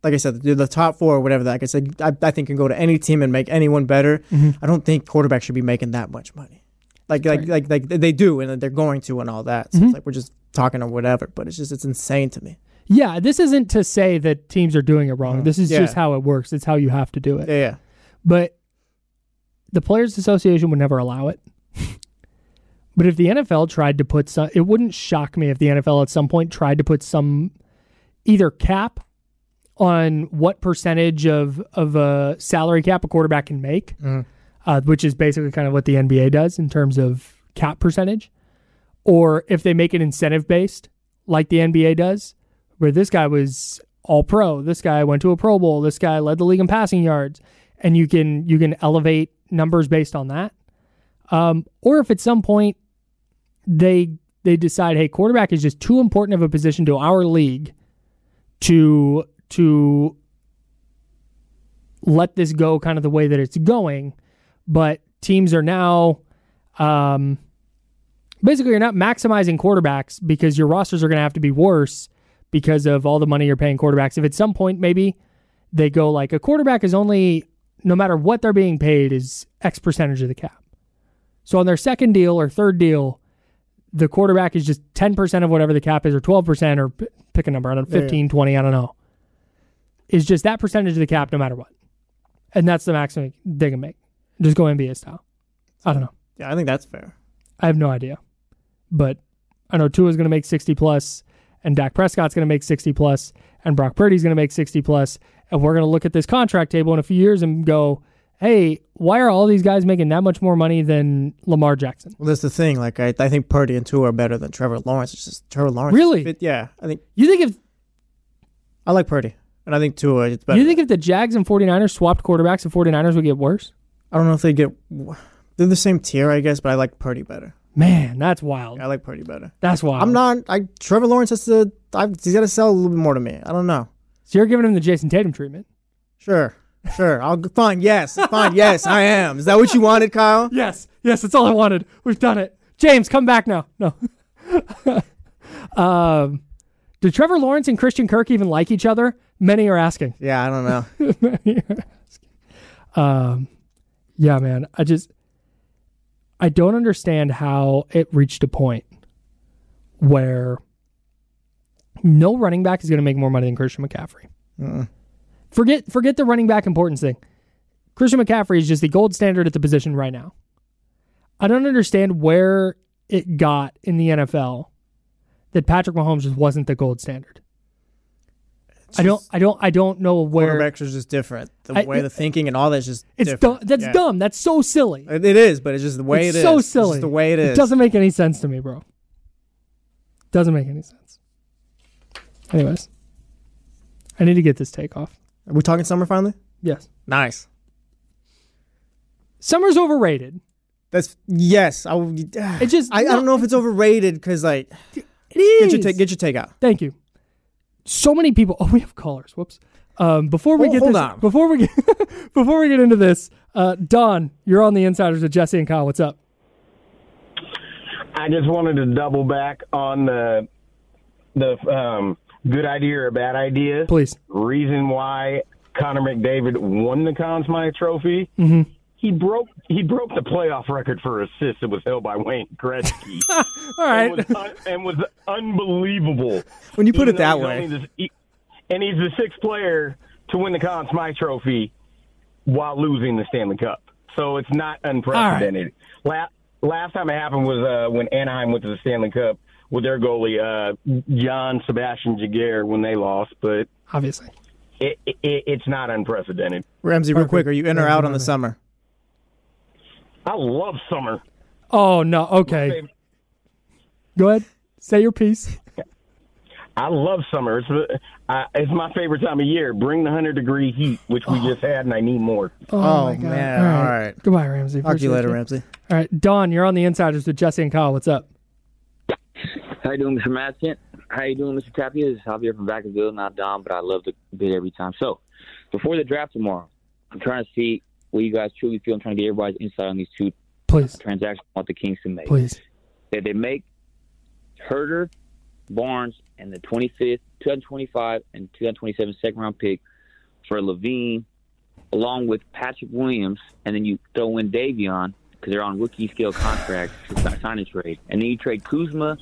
like I said, the top 4 or whatever. Like I said, I think can go to any team and make anyone better. I don't think quarterbacks should be making that much money. Like they do, and they're going to, and all that. So it's like we're just talking or whatever, but it's insane to me. Yeah, this isn't to say that teams are doing it wrong. This is just how it works. It's how you have to do it. Yeah. But the Players Association would never allow it. But if the NFL tried to put some, it wouldn't shock me if the NFL at some point tried to put some either cap on what percentage of a salary cap a quarterback can make, which is basically kind of what the NBA does in terms of cap percentage, or if they make it incentive based like the NBA does, where this guy was all pro, this guy went to a Pro Bowl, this guy led the league in passing yards, and you can elevate numbers based on that. Or if at some point they decide, hey, quarterback is just too important of a position to our league to let this go kind of the way that it's going, but teams are now basically you're not maximizing quarterbacks because your rosters are going to have to be worse because of all the money you're paying quarterbacks. If at some point maybe they go like a quarterback is only, no matter what they're being paid, is X percentage of the cap. So on their second deal or third deal, the quarterback is just 10% of whatever the cap is, or 12%, or pick a number, I don't know, 15, 20, I don't know. Is just that percentage of the cap no matter what. And that's the maximum they can make. Just go NBA style. I don't know. Yeah, I think that's fair. I have no idea. But I know Tua's going to make 60 plus, and Dak Prescott's going to make 60 plus, and Brock Purdy's going to make 60 plus, and we're going to look at this contract table in a few years and go, hey, why are all these guys making that much more money than Lamar Jackson? Well, that's the thing. Like, I think Purdy and Tua are better than Trevor Lawrence. It's just Trevor Lawrence. Really? Yeah. I think. You think if I like Purdy, and I think Tua is better. You think if the Jags and 49ers swapped quarterbacks, the 49ers would get worse? I don't know if they get. They're the same tier, I guess, but I like Purdy better. Man, that's wild. Yeah, I like Purdy better. That's wild. I'm not. Trevor Lawrence has to. He's got to sell a little bit more to me. I don't know. So you're giving him the Jason Tatum treatment? Sure. I'll fine. Yes, fine. Yes, I am. Is that what you wanted, Kyle? Yes, that's all I wanted. We've done it. James, come back now. No. Do Trevor Lawrence and Christian Kirk even like each other? Many are asking. Yeah, I don't know. Many are asking. Yeah, man. I don't understand how it reached a point where no running back is going to make more money than Christian McCaffrey. Forget the running back importance thing. Christian McCaffrey is just the gold standard at the position right now. I don't understand where it got in the NFL that Patrick Mahomes just wasn't the gold standard. I don't know where quarterbacks are just different. The way the thinking and all that's just it's that's dumb. That's so silly. It is, but it's just the way it's so silly. It's just the way it is. It doesn't make any sense to me, bro. Doesn't make any sense. Anyways, I need to get this take off. Are we talking summer finally? Yes. Nice. Summer's overrated. That's yes. I don't know if it's overrated because like it is. Get your take out. Thank you. So many people. Oh, we have callers. Whoops. Before we get into this, Don, you're on the Insiders with Jesse and Kyle. What's up? I just wanted to double back on the good idea or bad idea. Please. Reason why Connor McDavid won the Conn Smythe Trophy. Mm-hmm. He broke the playoff record for assists that was held by Wayne Gretzky. All right. And was unbelievable. When you put it that way. And he's the sixth player to win the Conn Smythe Trophy while losing the Stanley Cup. So it's not unprecedented. Right. Last time it happened was when Anaheim went to the Stanley Cup with their goalie, John Sebastian Jaguar, when they lost. But obviously, it's not unprecedented. Ramsey, real quick, are you in or out on the summer? I love summer. Oh, no. Okay. Go ahead. Say your piece. I love summer. It's my favorite time of year. Bring the 100-degree heat, which we just had, and I need more. Oh my God. Man. All right. Goodbye, Ramsey. Talk to you later, Ramsey. All right. Don, you're on the Insiders with Jesse and Kyle. What's up? How you doing, Mr. Madsen? How you doing, Mr. Tapia? This is Javier from Vacaville, not Don, but I love the bid every time. So, before the draft tomorrow, I'm trying to see what you guys truly feel. I'm trying to get everybody's insight on these two transactions I want the Kings to make. Please. That they make Herter, Barnes, and the 25th, 2025, and 2027 second-round pick for Levine, along with Patrick Williams, and then you throw in Davion because they're on rookie scale contracts to sign and trade. And then you trade Kuzma,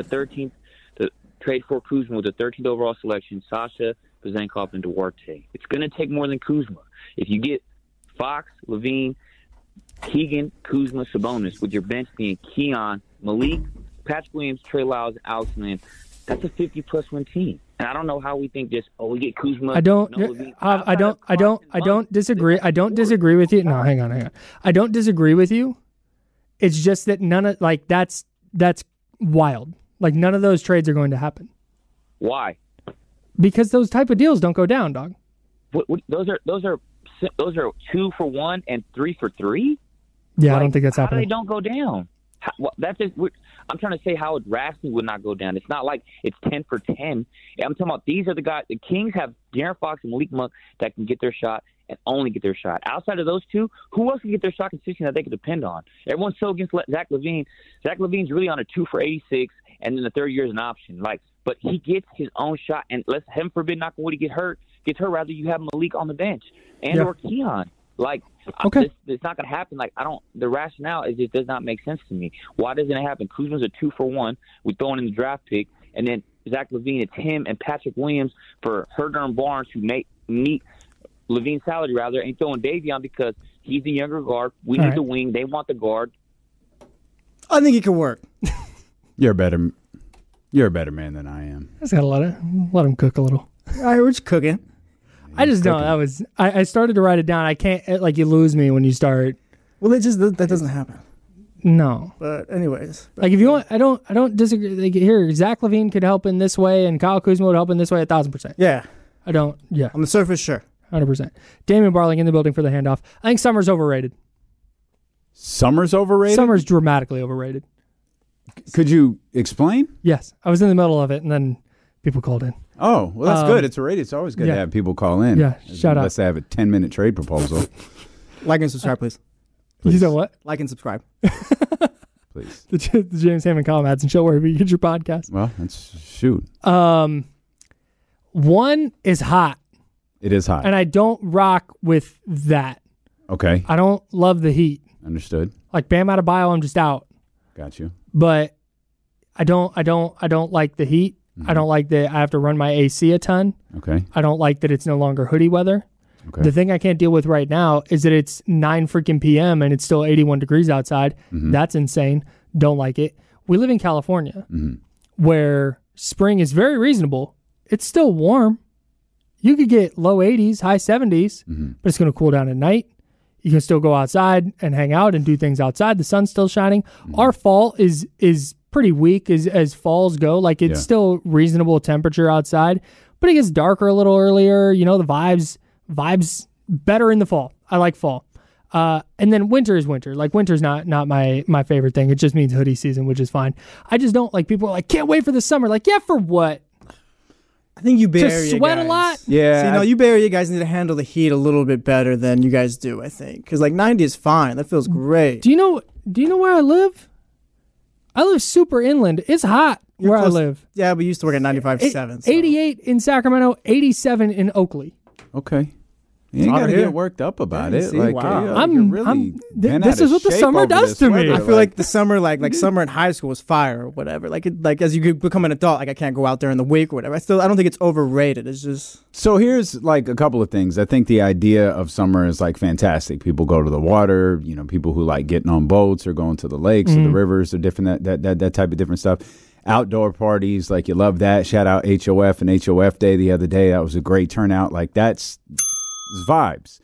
trade for Kuzma with the 13th overall selection, Sasha, Vezenkov, and Duarte. It's going to take more than Kuzma. If you get Fox, Levine, Keegan, Kuzma, Sabonis, with your bench being Keon, Malik, Patrick Williams, Trey Lyles, and Alex Len, that's a 50-plus win team. And I don't know how we think we get Kuzma. I don't disagree. I don't disagree with you. No, hang on. I don't disagree with you. It's just that that's wild. Like, none of those trades are going to happen. Why? Because those type of deals don't go down, dog. Those are 2 for 1 and 3 for 3? Yeah, I don't think that's happening. How they don't go down? I'm trying to say how it rationally would not go down. It's not like it's 10 for 10. I'm talking about these are the guys. The Kings have De'Aaron Fox and Malik Monk that can get their shot and only get their shot. Outside of those two, who else can get their shot consistently that they can depend on? Everyone's so against Zach LaVine. Zach LaVine's really on a 2 for 86, and then the third year is an option. But he gets his own shot, and let's heaven forbid, knock on wood, he gets hurt. Rather you have Malik on the bench or Keon. Okay. It's not going to happen. The rationale is it does not make sense to me. Why doesn't it happen? Kuzma's a 2 for 1. We throw in the draft pick, and then Zach LaVine, it's him and Patrick Williams for Herder and Barnes who meet Levine's salary rather, and throwing Davion because he's the younger guard. We need the wing. They want the guard. I think it can work. You're a better man than I am. I just gotta let him cook a little. All right, we're just cooking. I just know that was. I started to write it down. I can't. You lose me when you start. Well, that doesn't happen. No. But anyways, if you want, I don't disagree. Here, Zach LaVine could help in this way, and Kyle Kuzma would help in this way 1,000%. Yeah. I don't. Yeah. On the surface, sure. 100%. Damian Barling in the building for the handoff. I think Summer's overrated. Summer's overrated? Summer's dramatically overrated. Could you explain? Yes. I was in the middle of it, and then people called in. Oh, well, that's good. It's rated. It's always good to have people call in. Yeah, shout out. Unless they have a 10-minute trade proposal. Like and subscribe, please. You said what? Like and subscribe. Please. The James Ham and Kyle Madsen Show, wherever you get your podcast. Well, let's shoot. One is hot. It is hot. And I don't rock with that. Okay. I don't love the heat. Understood. Like Bam Adebayo, I'm just out. Got you. But I don't like the heat. I don't like that I have to run my AC a ton. Okay. I don't like that it's no longer hoodie weather. Okay. The thing I can't deal with right now is that it's 9 freaking p.m. and it's still 81 degrees outside. Mm-hmm. That's insane. Don't like it. We live in California where spring is very reasonable. It's still warm. You could get low 80s, high 70s, but it's going to cool down at night. You can still go outside and hang out and do things outside. The sun's still shining. Our fall is pretty weak as falls go. Like it's still reasonable temperature outside, but it gets darker a little earlier. You know, the vibes better in the fall. I like fall. And then winter is winter. Like winter's not my favorite thing. It just means hoodie season, which is fine. I just don't like people are like, can't wait for the summer. Like, yeah, for what? I think you Bay Area to sweat guys, a lot. Yeah. You Bay Area guys need to handle the heat a little bit better than you guys do. I think because 90 is fine. That feels great. Do you know where I live? I live super inland. It's hot where I live. Yeah, we used to work at 95.7. 88 in Sacramento, 87 in Oakley. Okay. You ain't got to get worked up about it. See, like, wow. This is what the summer does to me. I feel like the summer, like summer in high school was fire or whatever. Like as you become an adult, like I can't go out there in the week or whatever. I don't think it's overrated. It's just. So here's like a couple of things. I think the idea of summer is like fantastic. People go to the water. You know, people who like getting on boats or going to the lakes or the rivers or different that type of different stuff. Outdoor parties, like you love that. Shout out HOF and HOF Day the other day. That was a great turnout. Like that's vibes.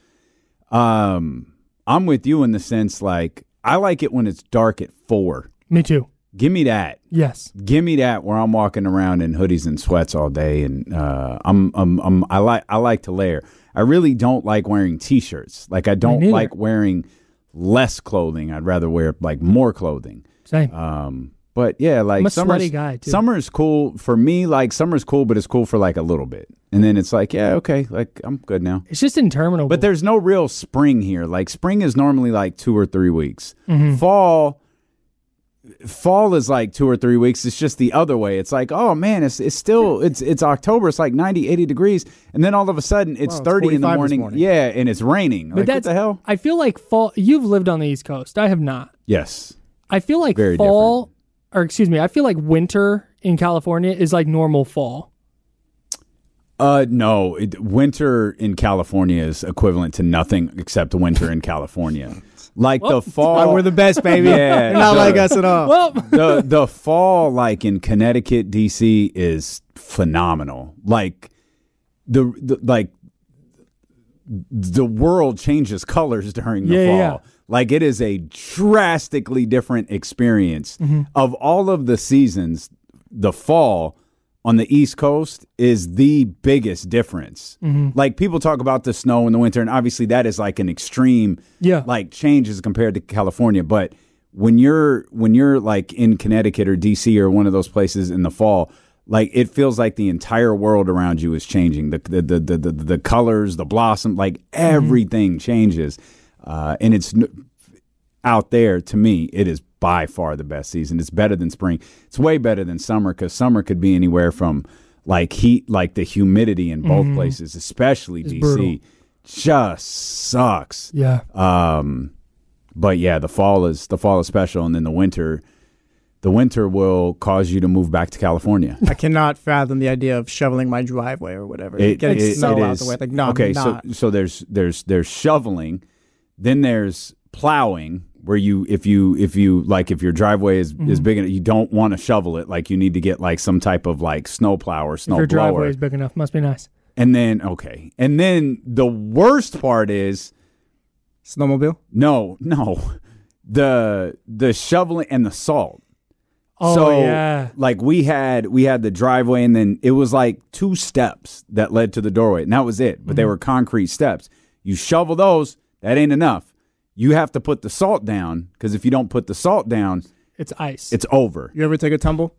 I'm with you in the sense like I like it when it's dark at 4. Me too. Give me that. Yes. Give me that where I'm walking around in hoodies and sweats all day, and I like to layer. I really don't like wearing t-shirts. Like I don't like wearing less clothing. I'd rather wear like more clothing. Same. But yeah, like I'm a sweaty guy too. Summer is cool for me. Like summer's cool, but it's cool for like a little bit, and then it's like, yeah, okay, like I'm good now. It's just interminable. But there's no real spring here. Like spring is normally like 2 or 3 weeks. Mm-hmm. Fall, fall is like 2 or 3 weeks. It's just the other way. It's like, oh man, it's still it's October. It's like 90, 80 degrees, and then all of a sudden it's 30 in the morning. Yeah, and it's raining. But like, what the hell? I feel like fall. You've lived on the East Coast. I have not. Yes. I feel like Very fall, or excuse me, I feel like winter in California is like normal fall. No, winter in California is equivalent to nothing except winter in California. Like the fall, we're the best, baby. Yeah, You're not like us at all. Well, the fall, like in Connecticut, DC, is phenomenal. Like the world changes colors during the fall. Yeah. Like it is a drastically different experience. Of all of the seasons, the fall on the East Coast is the biggest difference. Like people talk about the snow in the winter, and obviously that is like an extreme like change as compared to California. But when you're like in Connecticut or DC or one of those places in the fall, like it feels like the entire world around you is changing. The colors, the blossom, like everything changes. And it's out there, to me, it is by far the best season. It's better than spring. It's way better than summer, because summer could be anywhere from like heat, like the humidity in both places, especially It's DC, brutal. just sucks. Yeah. But yeah, the fall is special, and then the winter will cause you to move back to California. I cannot fathom the idea of shoveling my driveway or whatever. Getting snow out the way. Like, no, okay, I'm not. so there's shoveling, then there's plowing, where if your driveway is big enough, you don't want to shovel it. Like you need to get like some type of like snow plow or snow if your blower. driveway is big enough, must be nice. And then the worst part is snowmobile. No, the shoveling and the salt. Oh, so, yeah. like we had the driveway, and then it was like 2 steps that led to the doorway, and that was it. But they were concrete steps. You shovel those, that ain't enough. You have to put the salt down, because if you don't put the salt down, it's ice. It's over. You ever take a tumble?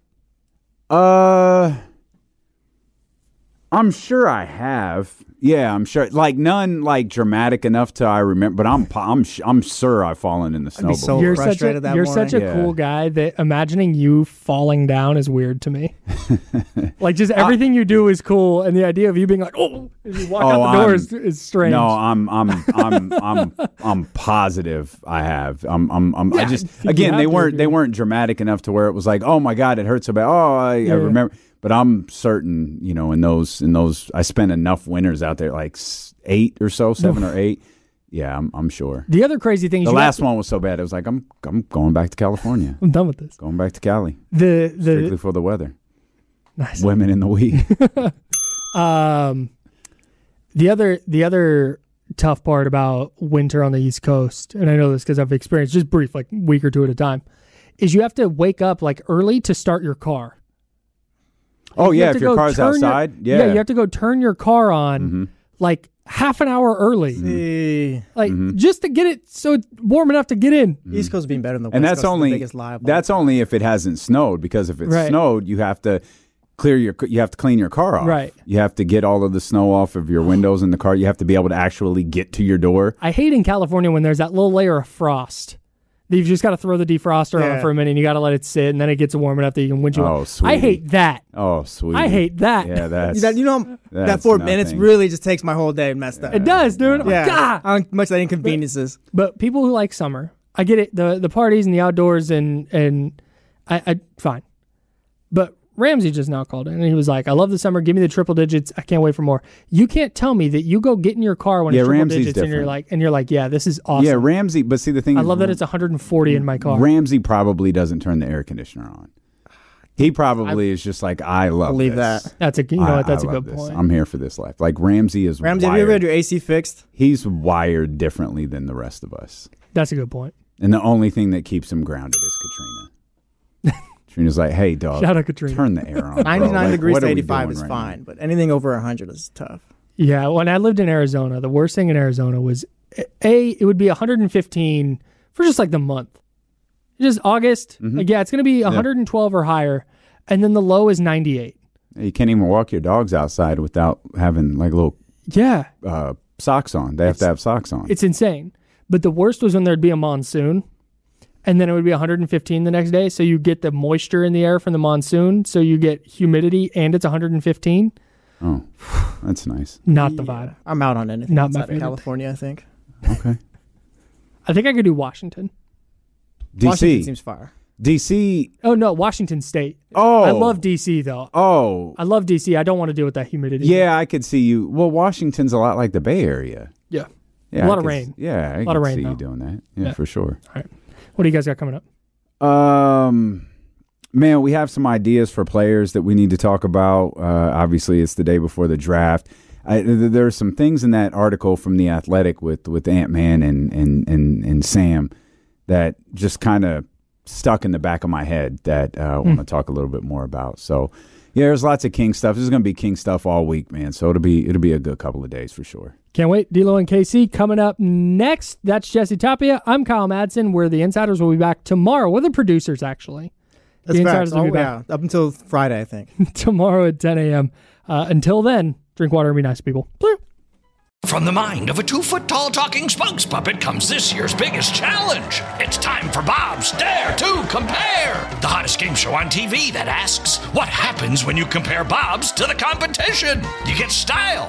I'm sure I have. Yeah, I'm sure. Like none like dramatic enough to I remember, but I'm sure I've fallen in the snowball. So you're frustrated that you're morning. such a cool guy that imagining you falling down is weird to me. Like just everything you do is cool, and the idea of you being like, oh, and you walk out the door is strange. No, I'm positive I have. I just again they weren't dramatic enough to where it was like, oh my God, it hurts so bad. Oh, I remember. But I'm certain, in those, I spent enough winters out there, like 8 or so, 7 or 8. Yeah, I'm sure. The other crazy thing, the last one was so bad. It was like I'm going back to California. I'm done with this. Going back to Cali. Strictly for the weather. Nice. Women in the weed. The other tough part about winter on the East Coast, and I know this because I've experienced just brief, like week or two at a time, is you have to wake up like early to start your car. Oh, yeah, if your car's outside. Yeah, you have to go turn your car on like half an hour early. Like just to get it so it's warm enough to get in. East Coast being better than the West And that's Coast only is the biggest lie. that's only if it hasn't snowed, because if it's snowed, you have to clean your car off. Right. You have to get all of the snow off of your windows in the car. You have to be able to actually get to your door. I hate in California when there's that little layer of frost. You've just got to throw the defroster on for a minute, and you got to let it sit, and then it gets warm enough that you can windshield. Oh, sweet. I hate that. Oh, sweet. I hate that. Yeah, that's that 4 minutes really just takes my whole day messed up. It does, dude. Yeah, God. how much that inconveniences. But people who like summer, I get it. The parties and the outdoors and I fine. But Ramsey just now called in, and he was like, I love the summer. Give me the triple digits. I can't wait for more. You can't tell me that you go get in your car when it's triple Ramsey's digits different. and you're like, yeah, this is awesome. Yeah, Ramsey. But see, the thing I is, love that it's 140 in my car. Ramsey probably doesn't turn the air conditioner on. He probably is just like, I believe that. That's a that's a good this. point. I'm here for this life. Like Ramsey is. Ramsey, wired. have you ever had your AC fixed? He's wired differently than the rest of us. That's a good point. And the only thing that keeps him grounded is Katrina. Katrina's like, hey, dog, shout out Katrina. Turn the air on. 99 degrees to 85 is right fine, now? but anything over 100 is tough. Yeah, when I lived in Arizona, the worst thing in Arizona was it would be 115 for just like the month. Just August. Like, yeah, it's going to be 112 or higher, and then the low is 98. You can't even walk your dogs outside without having like little socks on. They have to have socks on. It's insane. But the worst was when there'd be a monsoon, and then it would be 115 the next day. So you get the moisture in the air from the monsoon. So you get humidity and it's 115. Oh, that's nice. Not the vibe. I'm out on anything Not outside my of favorite. California, I think. Okay. I think I could do Washington. Washington DC. seems fire. DC. Oh, no, Washington State. Oh. I love D.C., though. Oh. I love D.C. I don't want to deal with that humidity. Yeah, I could see you. Well, Washington's a lot like the Bay Area. Yeah. Yeah, A lot I of could- rain. Yeah, I A lot could of rain, see though. you doing that. Yeah, Yeah. for sure. All right. What do you guys got coming up? Man, we have some ideas for players that we need to talk about. Obviously, it's the day before the draft. There are some things in that article from The Athletic with Ant-Man and Sam that just kind of stuck in the back of my head that I want to talk a little bit more about. So, yeah, there's lots of King stuff. This is going to be King stuff all week, man. So it'll be a good couple of days for sure. Can't wait. D'Lo and KC coming up next. That's Jesse Tapia. I'm Kyle Madsen. We're the Insiders. We'll be back tomorrow. We're the producers, actually. That's the facts. Insiders will be back Up until Friday, I think. tomorrow at 10 a.m. Until then, drink water and be nice, people. Blue. From the mind of a 2-foot-tall talking spokes puppet comes this year's biggest challenge. It's time for Bob's Dare to Compare, the hottest game show on TV that asks, what happens when you compare Bob's to the competition? You get style.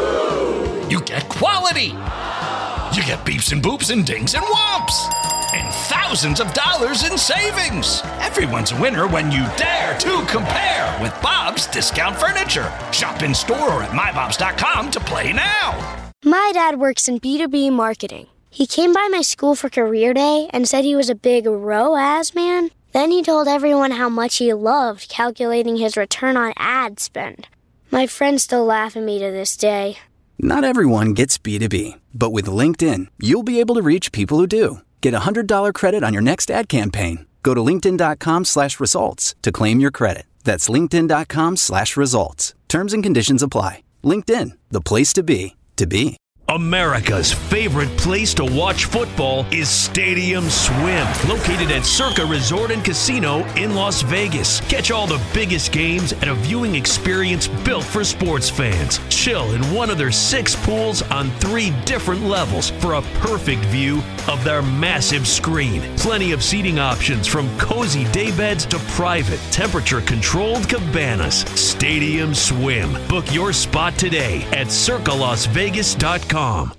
You get quality. You get beeps and boops and dings and whomps. And thousands of dollars in savings. Everyone's a winner when you dare to compare with Bob's Discount Furniture. Shop in store or at mybobs.com to play now. My dad works in B2B marketing. He came by my school for career day and said he was a big ROAS man. Then he told everyone how much he loved calculating his return on ad spend. My friends still laugh at me to this day. Not everyone gets B2B, but with LinkedIn, you'll be able to reach people who do. Get a $100 credit on your next ad campaign. Go to linkedin.com/results to claim your credit. That's linkedin.com/results. Terms and conditions apply. LinkedIn, the place to be, to be. America's favorite place to watch football is Stadium Swim, located at Circa Resort and Casino in Las Vegas. Catch all the biggest games at a viewing experience built for sports fans. Chill in one of their 6 pools on 3 different levels for a perfect view of their massive screen. Plenty of seating options from cozy daybeds to private, temperature-controlled cabanas. Stadium Swim. Book your spot today at circalasvegas.com.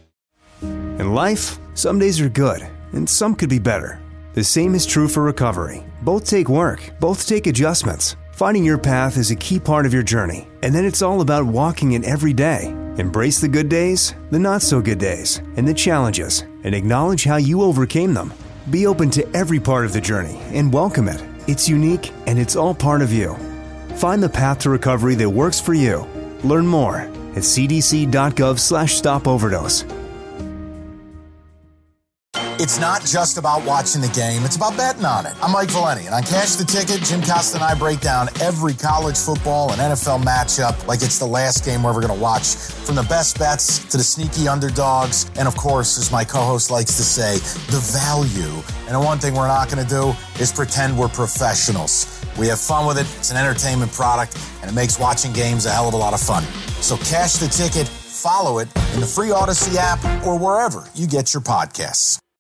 In life, some days are good, and some could be better. The same is true for recovery. Both take work, both take adjustments. Finding your path is a key part of your journey, and then it's all about walking it every day. Embrace the good days, the not-so-good days, and the challenges, and acknowledge how you overcame them. Be open to every part of the journey and welcome it. It's unique, and it's all part of you. Find the path to recovery that works for you. Learn more at cdc.gov/stopoverdose. It's not just about watching the game, it's about betting on it. I'm Mike Valeni, and on Cash the Ticket, Jim Costa and I break down every college football and NFL matchup like it's the last game we're ever going to watch. From the best bets to the sneaky underdogs, and of course, as my co-host likes to say, the value. And the one thing we're not going to do is pretend we're professionals. We have fun with it, it's an entertainment product, and it makes watching games a hell of a lot of fun. So Cash the Ticket, follow it in the free Odyssey app or wherever you get your podcasts.